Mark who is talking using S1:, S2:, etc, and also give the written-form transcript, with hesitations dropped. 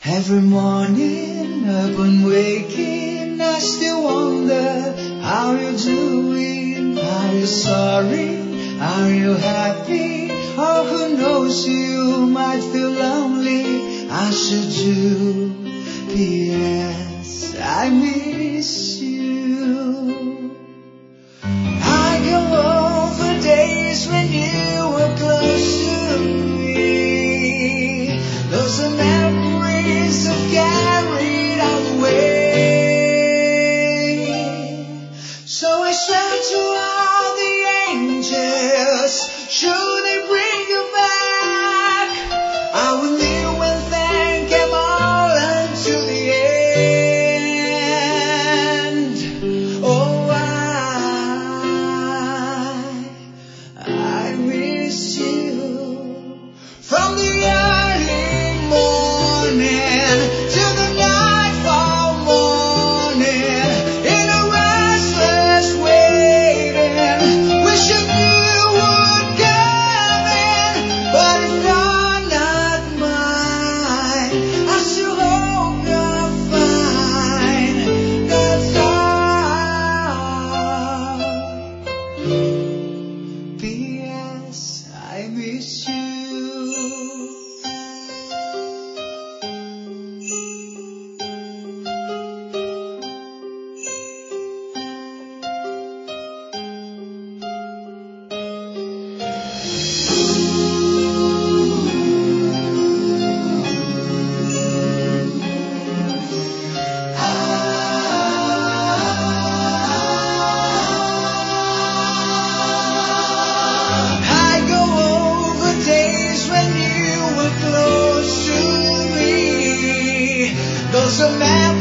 S1: Every morning upon waking, I still wonder how you're doing. Are you sorry? Are you happy? Or who knows, you might feel lonely. I should do. P.S. I miss you. I go over days when you were close to me. Those are memories I've carried all the way. So I said to all the angels, should they bring you back, I will kneel and thank them all until the end. Oh, I miss you. From the early morning to the nightfall morning, in a restless waiting, wishing you would come in. But if you're not mine, I still hope you're fine. That's all. P.S. I miss you. I go over days when you were close to me. Those are memories